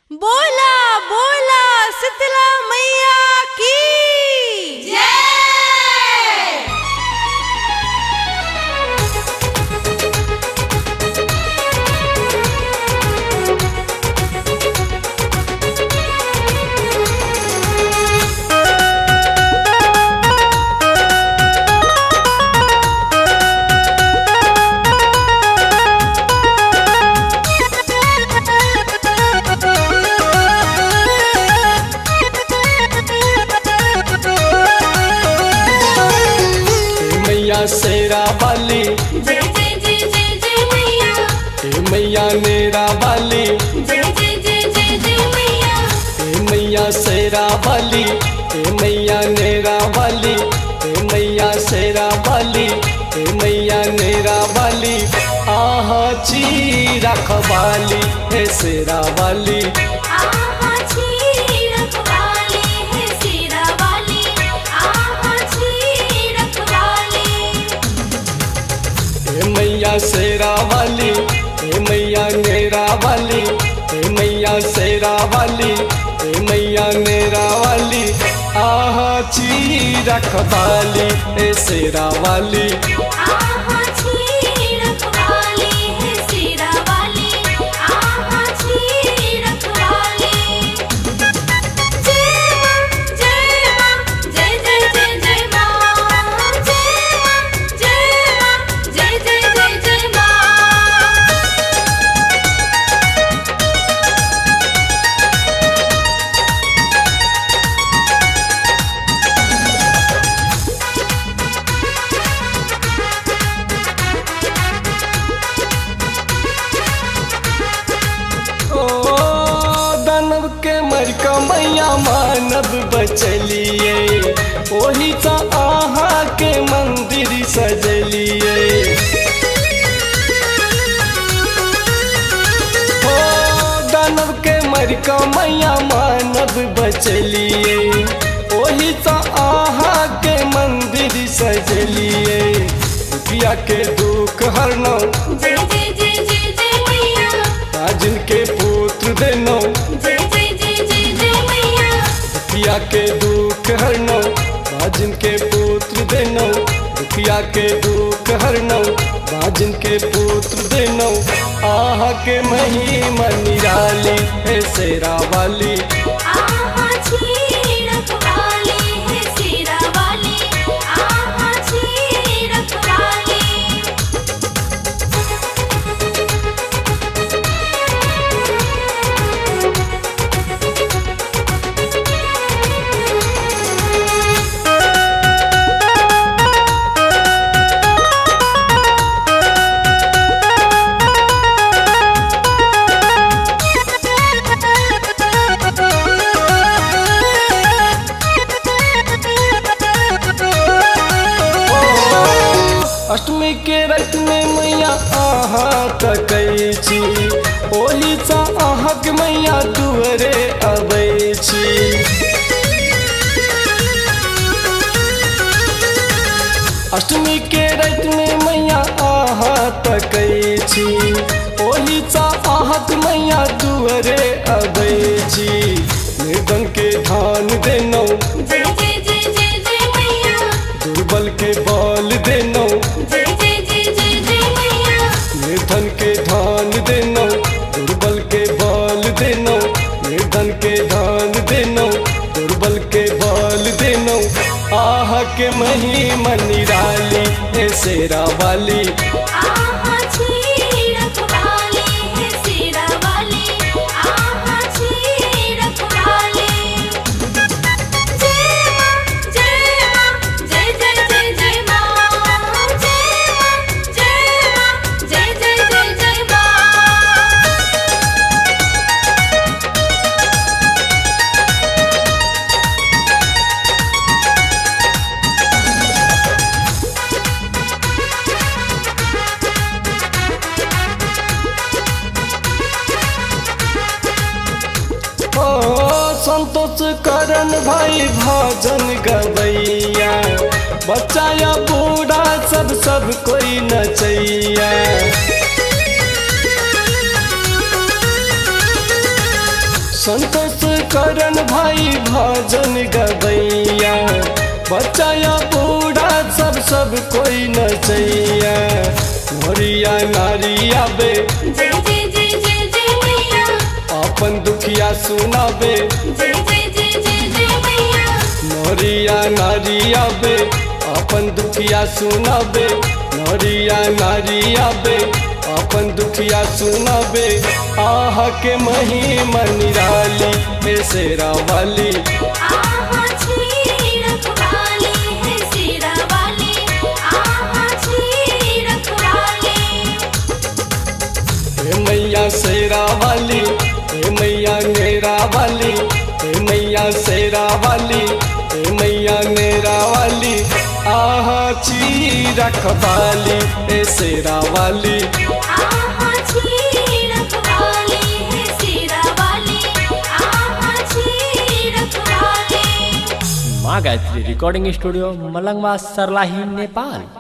बोला बोला शीतला मैया की जय। शेरा वाली जय जय जय जय जय मैया। हे मैया मेरा वाली जय जय जय जय जय मैया। हे मैया शेरा वाली हे मैया नेरा वाली हे मैया शेरा वाली हे मैया नेरा वाली आह ची रखवाली हे शेरा वाली आहा छी रखवाली है शेरा वाली। आहा छी रखवाली। हे मैया शेरा वाली हे मैया नेरा वाली हे मैया शेरा वाली हे मैया नेरा वाली आह ची रखवाली हे शेरा वाली आहा छी रखवाली है शेरा वाली। आहा छी रखवाली। जय मां जय मां जय जय जय जय मां। जय मां जय जय जय जय मां। ओ दानव के मर का मैया मानव बचलिए ओही सा आहा के मंदिर सजलिए ओ दानव के मर का मैया मानव बचलिए ओही सा आहा के मंदिर सजलिए दुखिया के दुख हरनो जय जय जय जय जय मैया। जिनके पुत्र देनो जय जय जय जय जय मैया। दुखिया के दुख हरनो बाजिन के पुत्र देनो दुखिया के दुख हरनो बाजिन के पुत्र देनो आह के महिमा निराली है शेरा वाली आहा छी रखवाली है शेरा वाली। आहा छी रखवाली। अष्टमी के रात में मैया आहा तकै छी ओही सा आहा के मैया दुअरे अबै छी अष्टमी के रात में मैया आहा तकै छी ओही सा आहा के मैया दुअरे अबै छी निर्धन के धान देनो जय जय जय जय जय मैया। दुर्बल के बल देनो जय जय जय जय जय मैया। निर्धन के धान देनो दुर्बल के बल देनो निर्धन के धान देनो दुर्बल के बल देनो आह के महिमा निराली हे शेरा वाली आहा छी रखवाली है शेरा वाली। आहा छी रखवाली। जय मां जय मां जय जय जय जय मां। जय मां जय जय जय जय मां। ओ संतोष करन भाई भजन गवैया बच्चा या बूढ़ा सब कोई नचैया संतोष करन भाई भजन गवैया, बच्चा या बूढ़ा सब कोई नचैया। नरिया नारी आबे जय जय जय जय जय मैया, अपन दुखिया सुनाबे। जय जय जय जय जय मैया, नरिया नारी आबे अपन दुखिया सुनाबे। नरिया नारी आबे अपन दुखिया सुनाबे। आह के महिमा निराली हे शेरा वाली, आहा छी रखवाली है शेरा वाली, आहा छी रखवाली। हे मैया शेरा वाली, हे मैया नेरा वाली, हे मैया शेरा वाली, हे मैया नेरा वाली। आह छी रखवाली हे शेरा वाली, आहा छी रखवाली है शेरा वाली, आहा छी रखवाली। माँ गायत्री रिकॉर्डिंग स्टूडियो मलंगवा, सर्लाही, नेपाल।